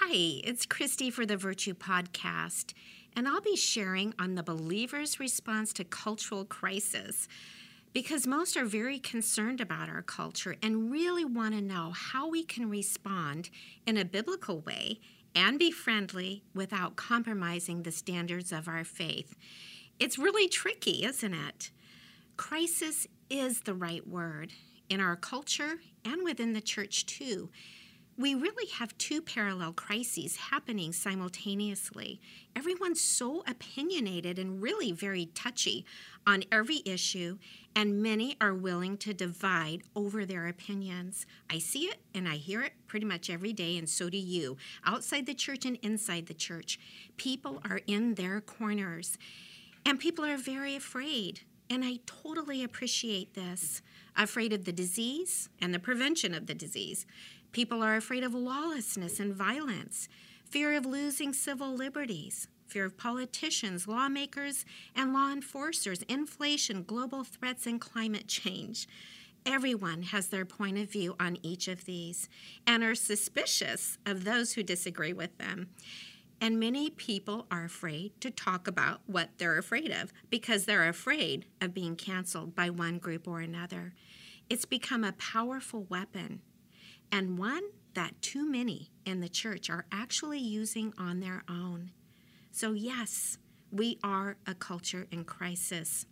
Hi, it's Christy for the Virtue Podcast, and I'll be sharing on the believer's response to cultural crisis because most are very concerned about our culture and really want to know how we can respond in a biblical way and be friendly without compromising the standards of our faith. It's really tricky, isn't it? Crisis is the right word in our culture and within the church too. We really have two parallel crises happening simultaneously. Everyone's so opinionated and really very touchy on every issue, and many are willing to divide over their opinions. I see it and I hear it pretty much every day, and so do you. Outside the church and inside the church, people are in their corners, and people are very afraid. And I totally appreciate this. Afraid of the disease and the prevention of the disease. People are afraid of lawlessness and violence, fear of losing civil liberties, fear of politicians, lawmakers, and law enforcers, inflation, global threats, and climate change. Everyone has their point of view on each of these and are suspicious of those who disagree with them. And many people are afraid to talk about what they're afraid of because they're afraid of being canceled by one group or another. It's become a powerful weapon, and one that too many in the church are actually using on their own. So yes, we are a culture in crisis.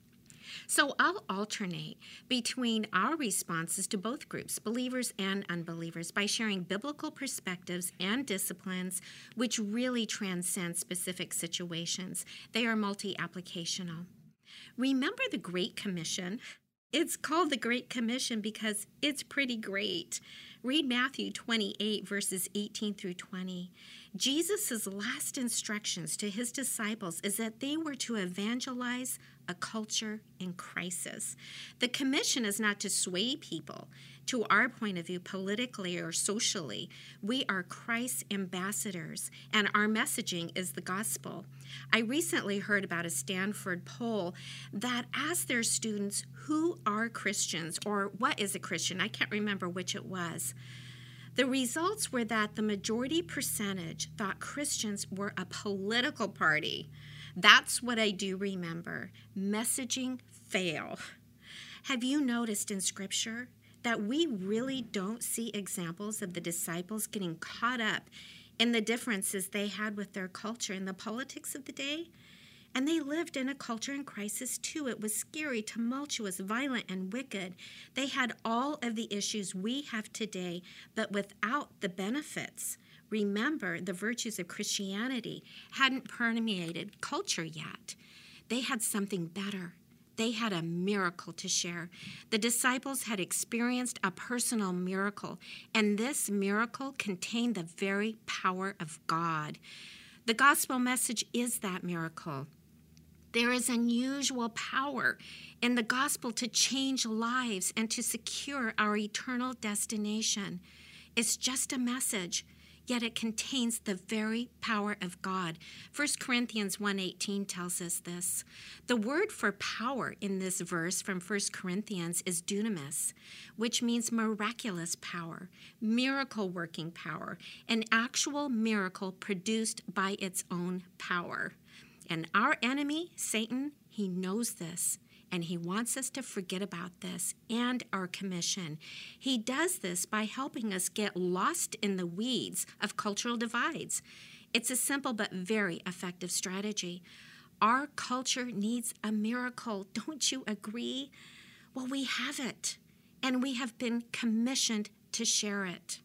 So I'll alternate between our responses to both groups, believers and unbelievers, by sharing biblical perspectives and disciplines which really transcend specific situations. They are multi-applicational. Remember the Great Commission? It's called the Great Commission because it's pretty great. Read Matthew 28, verses 18 through 20. Jesus' last instructions to his disciples is that they were to evangelize a culture in crisis. The commission is not to sway people to our point of view politically or socially. We are Christ's ambassadors, and our messaging is the gospel. I recently heard about a Stanford poll that asked their students who are Christians or what is a Christian. I can't remember which it was. The results were that the majority percentage thought Christians were a political party. That's what I do remember. Messaging fail. Have you noticed in Scripture that we really don't see examples of the disciples getting caught up in the differences they had with their culture and the politics of the day? And they lived in a culture in crisis too. It was scary, tumultuous, violent, and wicked. They had all of the issues we have today, but without the benefits. Remember, the virtues of Christianity hadn't permeated culture yet. They had something better. They had a miracle to share. The disciples had experienced a personal miracle, and this miracle contained the very power of God. The gospel message is that miracle. There is unusual power in the gospel to change lives and to secure our eternal destination. It's just a message, yet it contains the very power of God. 1 Corinthians 1:18 tells us this. The word for power in this verse from 1 Corinthians is dunamis, which means miraculous power, miracle-working power, an actual miracle produced by its own power. And our enemy, Satan, he knows this, and he wants us to forget about this and our commission. He does this by helping us get lost in the weeds of cultural divides. It's a simple but very effective strategy. Our culture needs a miracle. Don't you agree? Well, we have it, and we have been commissioned to share it.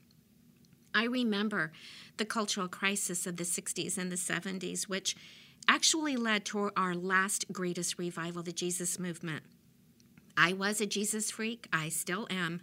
I remember the cultural crisis of the 60s and the 70s, which actually led to our last greatest revival, the Jesus movement. I was a Jesus freak. I still am.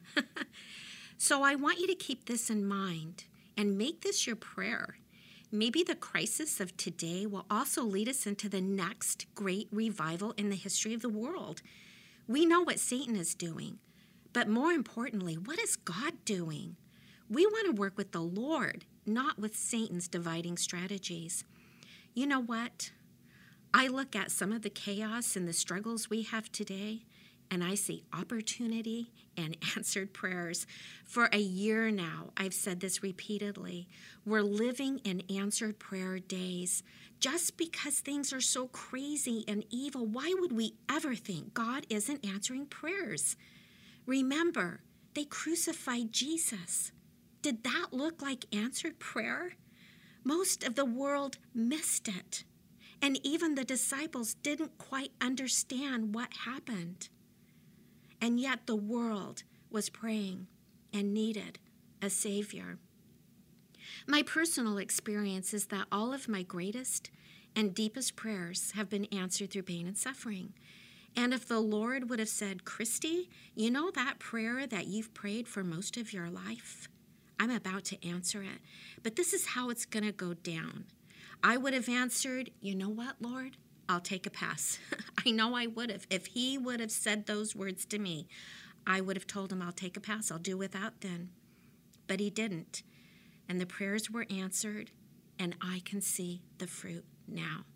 So I want you to keep this in mind and make this your prayer. Maybe the crisis of today will also lead us into the next great revival in the history of the world. We know what Satan is doing, but more importantly, what is God doing? We want to work with the Lord, not with Satan's dividing strategies. You know what? I look at some of the chaos and the struggles we have today, and I see opportunity and answered prayers. For a year now, I've said this repeatedly. We're living in answered prayer days. Just because things are so crazy and evil, why would we ever think God isn't answering prayers? Remember, they crucified Jesus. Did that look like answered prayer? Most of the world missed it. And even the disciples didn't quite understand what happened. And yet the world was praying and needed a Savior. My personal experience is that all of my greatest and deepest prayers have been answered through pain and suffering. And if the Lord would have said, Christy, you know that prayer that you've prayed for most of your life? I'm about to answer it, but this is how it's going to go down. I would have answered, you know what, Lord? I'll take a pass. I know I would have. If he would have said those words to me, I would have told him, I'll take a pass. I'll do without then. But he didn't. And the prayers were answered, and I can see the fruit now.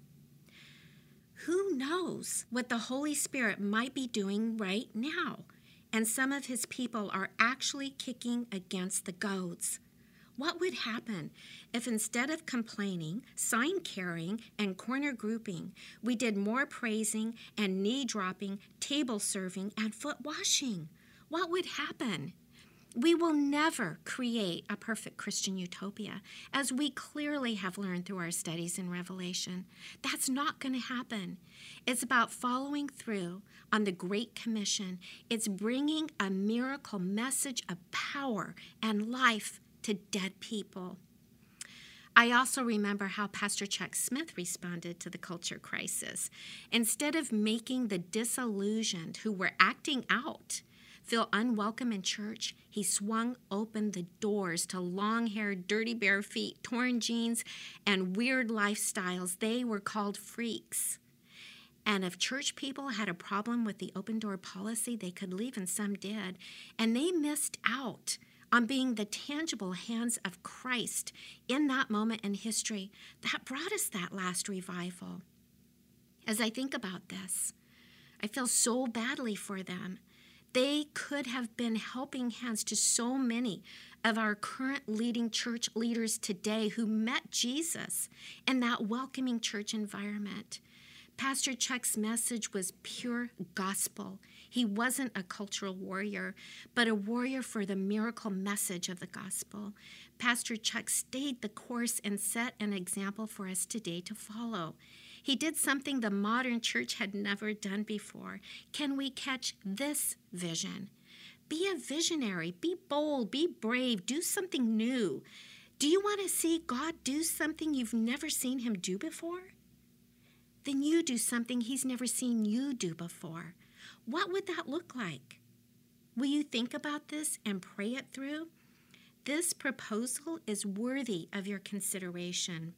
Who knows what the Holy Spirit might be doing right now? And some of his people are actually kicking against the goads. What would happen if instead of complaining, sign carrying, and corner grouping, we did more praising and knee dropping, table serving, and foot washing? What would happen? We will never create a perfect Christian utopia, as we clearly have learned through our studies in Revelation. That's not going to happen. It's about following through on the Great Commission. It's bringing a miracle message of power and life to dead people. I also remember how Pastor Chuck Smith responded to the culture crisis. Instead of making the disillusioned who were acting out feel unwelcome in church, he swung open the doors to long-haired, dirty bare feet, torn jeans, and weird lifestyles. They were called freaks. And if church people had a problem with the open door policy, they could leave, and some did. And they missed out on being the tangible hands of Christ in that moment in history that brought us that last revival. As I think about this, I feel so badly for them. They could have been helping hands to so many of our current leading church leaders today who met Jesus in that welcoming church environment. Pastor Chuck's message was pure gospel. He wasn't a cultural warrior, but a warrior for the miracle message of the gospel. Pastor Chuck stayed the course and set an example for us today to follow. He did something the modern church had never done before. Can we catch this vision? Be a visionary, be bold, be brave, do something new. Do you want to see God do something you've never seen him do before? Then you do something he's never seen you do before. What would that look like? Will you think about this and pray it through? This proposal is worthy of your consideration.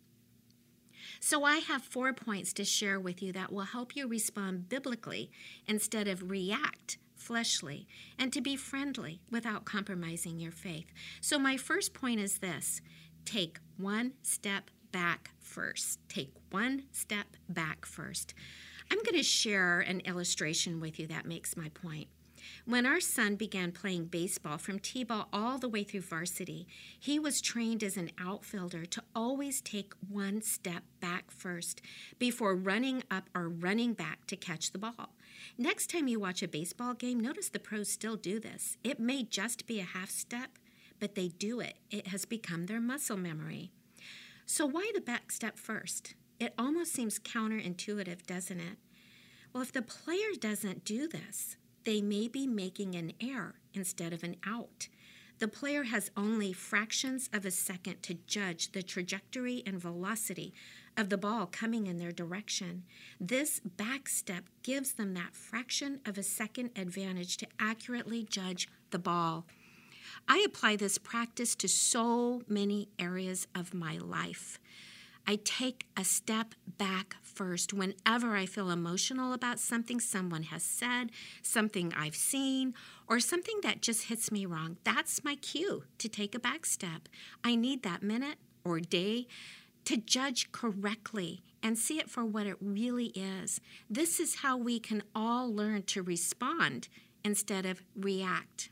So I have 4 points to share with you that will help you respond biblically instead of react fleshly, and to be friendly without compromising your faith. So my first point is this: take one step back first. Take one step back first. I'm going to share an illustration with you that makes my point. When our son began playing baseball from t-ball all the way through varsity, he was trained as an outfielder to always take one step back first before running up or running back to catch the ball. Next time you watch a baseball game, notice the pros still do this. It may just be a half step, but they do it. It has become their muscle memory. So why the back step first? It almost seems counterintuitive, doesn't it? Well, if the player doesn't do this, they may be making an error instead of an out. The player has only fractions of a second to judge the trajectory and velocity of the ball coming in their direction. This back step gives them that fraction of a second advantage to accurately judge the ball. I apply this practice to so many areas of my life. I take a step back first whenever I feel emotional about something someone has said, something I've seen, or something that just hits me wrong. That's my cue to take a back step. I need that minute or day to judge correctly and see it for what it really is. This is how we can all learn to respond instead of react.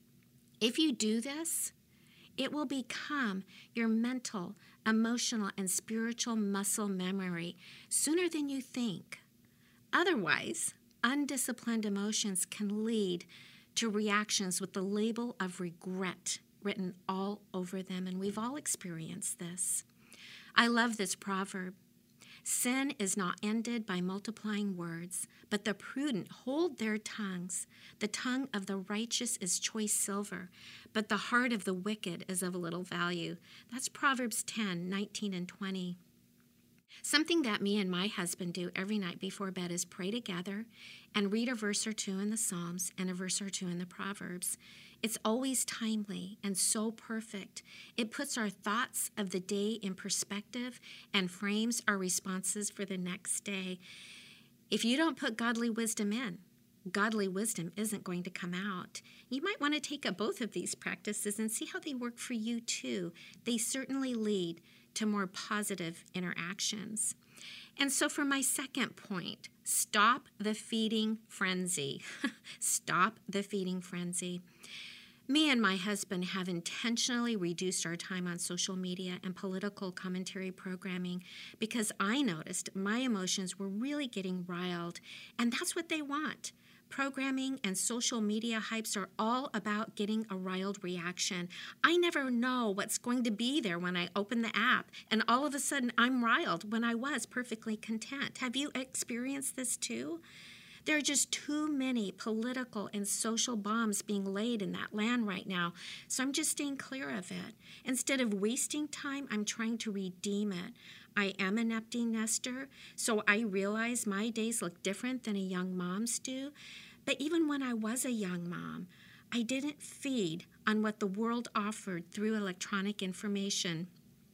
If you do this, it will become your mental, emotional, and spiritual muscle memory sooner than you think. Otherwise, undisciplined emotions can lead to reactions with the label of regret written all over them, and we've all experienced this. I love this proverb. Sin is not ended by multiplying words, but the prudent hold their tongues. The tongue of the righteous is choice silver, but the heart of the wicked is of little value. That's Proverbs 10:19 and 20. Something that me and my husband do every night before bed is pray together and read a verse or two in the Psalms and a verse or two in the Proverbs. It's always timely and so perfect. It puts our thoughts of the day in perspective and frames our responses for the next day. If you don't put godly wisdom in, godly wisdom isn't going to come out. You might want to take up both of these practices and see how they work for you too. They certainly lead to more positive interactions. And so for my second point, stop the feeding frenzy. Stop the feeding frenzy. Me and my husband have intentionally reduced our time on social media and political commentary programming because I noticed my emotions were really getting riled, and that's what they want. Programming and social media hypes are all about getting a riled reaction. I never know what's going to be there when I open the app, and all of a sudden I'm riled when I was perfectly content. Have you experienced this too? There are just too many political and social bombs being laid in that land right now, so I'm just staying clear of it. Instead of wasting time, I'm trying to redeem it. I am an empty nester, so I realize my days look different than a young mom's do. But even when I was a young mom, I didn't feed on what the world offered through electronic information.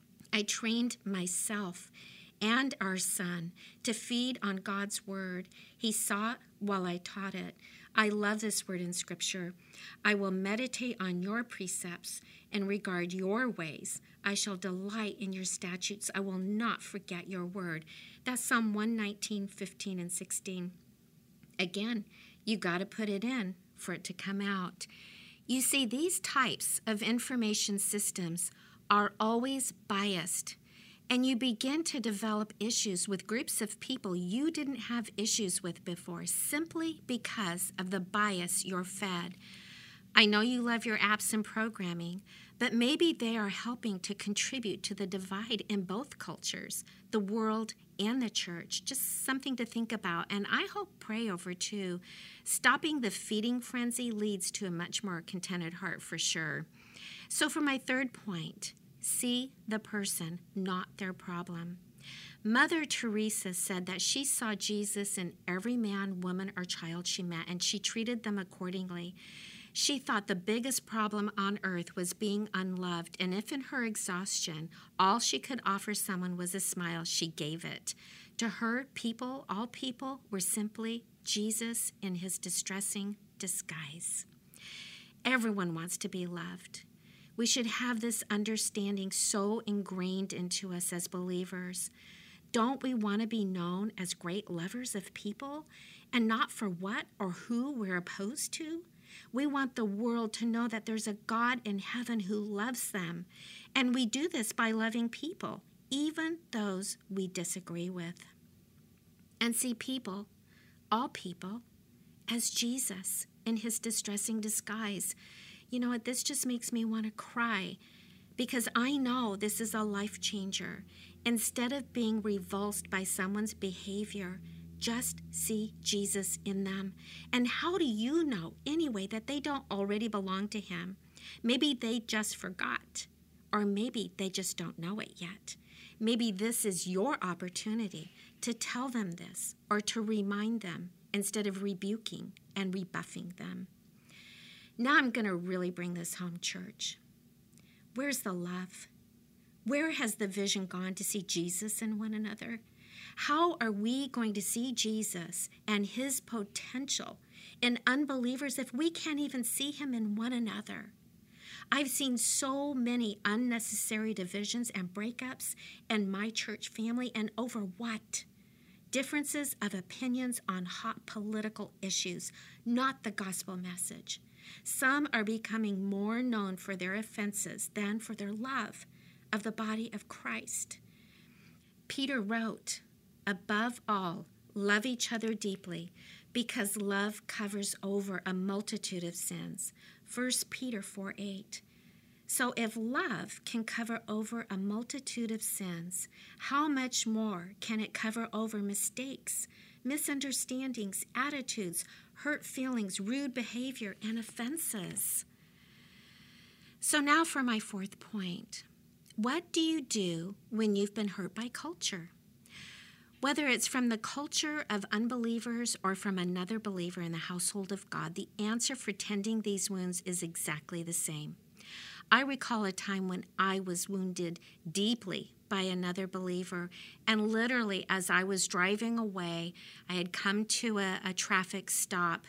I trained myself and our son to feed on God's word. He saw it while I taught it. I love this word in Scripture. I will meditate on your precepts and regard your ways. I shall delight in your statutes. I will not forget your word. That's Psalm 119:15 and 16. Again, you got to put it in for it to come out. You see, these types of information systems are always biased, and you begin to develop issues with groups of people you didn't have issues with before simply because of the bias you're fed. I know you love your apps and programming, but maybe they are helping to contribute to the divide in both cultures, the world and the church. Just something to think about, and I hope pray over too. Stopping the feeding frenzy leads to a much more contented heart for sure. So for my third point, see the person, not their problem. Mother Teresa said that she saw Jesus in every man, woman, or child she met, and she treated them accordingly. She thought the biggest problem on earth was being unloved, and if in her exhaustion all she could offer someone was a smile, she gave it. To her, people, all people, were simply Jesus in his distressing disguise. Everyone wants to be loved. We should have this understanding so ingrained into us as believers. Don't we want to be known as great lovers of people and not for what or who we're opposed to? We want the world to know that there's a God in heaven who loves them. And we do this by loving people, even those we disagree with. And see people, all people, as Jesus in his distressing disguise. You know what? This just makes me want to cry because I know this is a life changer. Instead of being revulsed by someone's behavior, just see Jesus in them. And how do you know, anyway, that they don't already belong to him? Maybe they just forgot, or maybe they just don't know it yet. Maybe this is your opportunity to tell them this or to remind them instead of rebuking and rebuffing them. Now I'm going to really bring this home, church. Where's the love? Where has the vision gone to see Jesus in one another? How are we going to see Jesus and his potential in unbelievers if we can't even see him in one another? I've seen so many unnecessary divisions and breakups in my church family, and over what? Differences of opinions on hot political issues, not the gospel message. Some are becoming more known for their offenses than for their love of the body of Christ. Peter wrote, "Above all, love each other deeply, because love covers over a multitude of sins." 1 Peter 4:8. So if love can cover over a multitude of sins, how much more can it cover over mistakes, misunderstandings, attitudes, hurt feelings, rude behavior, and offenses? So now for my fourth point. What do you do when you've been hurt by culture? Whether it's from the culture of unbelievers or from another believer in the household of God, the answer for tending these wounds is exactly the same. I recall a time when I was wounded deeply by another believer, and literally as I was driving away, I had come to a traffic stop,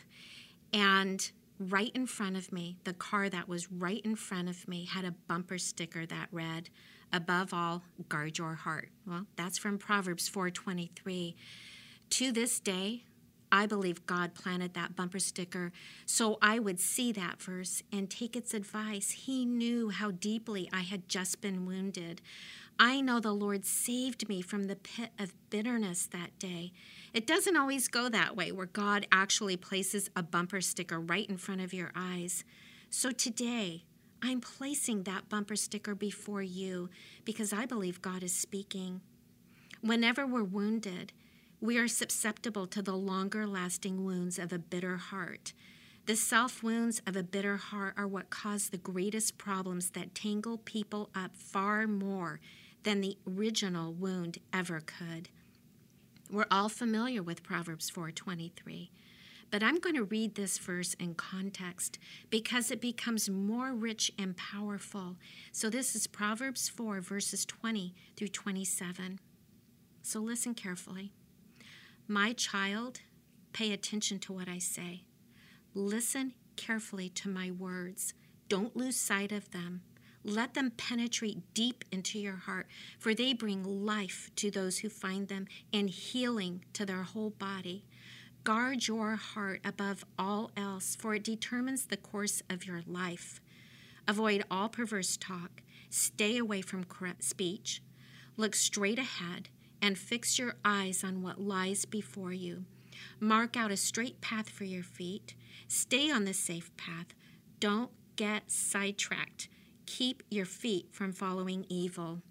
and right in front of me, the car that was right in front of me had a bumper sticker that read, "Above all, guard your heart." Well, that's from Proverbs 4:23. To this day, I believe God planted that bumper sticker so I would see that verse and take its advice. He knew how deeply I had just been wounded. I know the Lord saved me from the pit of bitterness that day. It doesn't always go that way, where God actually places a bumper sticker right in front of your eyes. So today, I'm placing that bumper sticker before you because I believe God is speaking. Whenever we're wounded, we are susceptible to the longer-lasting wounds of a bitter heart. The self-wounds of a bitter heart are what cause the greatest problems that tangle people up far more than the original wound ever could. We're all familiar with Proverbs 4:23, but I'm going to read this verse in context because it becomes more rich and powerful. So this is Proverbs 4, verses 20 through 27. So listen carefully. "My child, pay attention to what I say. Listen carefully to my words. Don't lose sight of them. Let them penetrate deep into your heart, for they bring life to those who find them and healing to their whole body. Guard your heart above all else, for it determines the course of your life. Avoid all perverse talk. Stay away from corrupt speech. Look straight ahead and fix your eyes on what lies before you. Mark out a straight path for your feet. Stay on the safe path. Don't get sidetracked. Keep your feet from following evil."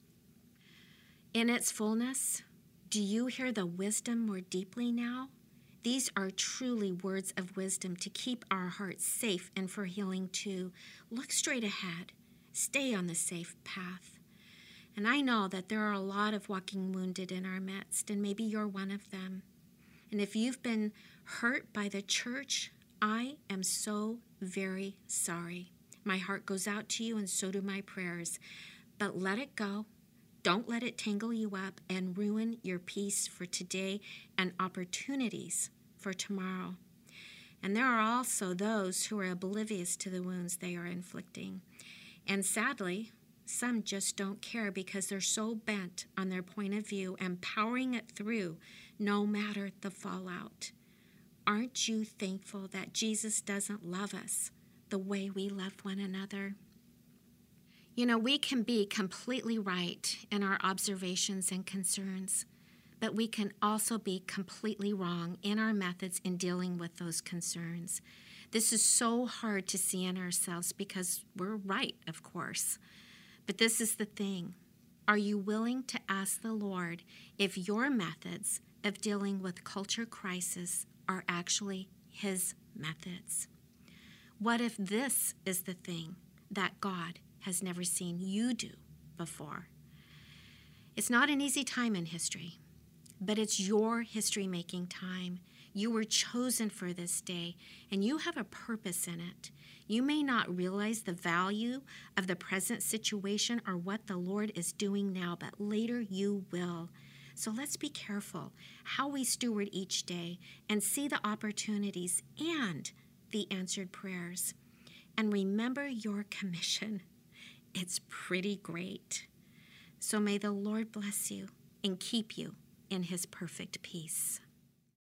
In its fullness, do you hear the wisdom more deeply now? These are truly words of wisdom to keep our hearts safe and for healing too. Look straight ahead. Stay on the safe path. And I know that there are a lot of walking wounded in our midst, and maybe you're one of them. And if you've been hurt by the church, I am so very sorry. My heart goes out to you, and so do my prayers. But let it go. Don't let it tangle you up and ruin your peace for today and opportunities for tomorrow. And there are also those who are oblivious to the wounds they are inflicting. And sadly, some just don't care because they're so bent on their point of view and powering it through no matter the fallout. Aren't you thankful that Jesus doesn't love us the way we love one another? You know, we can be completely right in our observations and concerns, but we can also be completely wrong in our methods in dealing with those concerns. This is so hard to see in ourselves because we're right, of course. But this is the thing. Are you willing to ask the Lord if your methods of dealing with culture crisis are actually His methods? What if this is the thing that God has never seen you do before? It's not an easy time in history, but it's your history-making time. You were chosen for this day, and you have a purpose in it. You may not realize the value of the present situation or what the Lord is doing now, but later you will. So let's be careful how we steward each day and see the opportunities and the answered prayers. and remember your commission. It's pretty great. So may the Lord bless you and keep you in his perfect peace.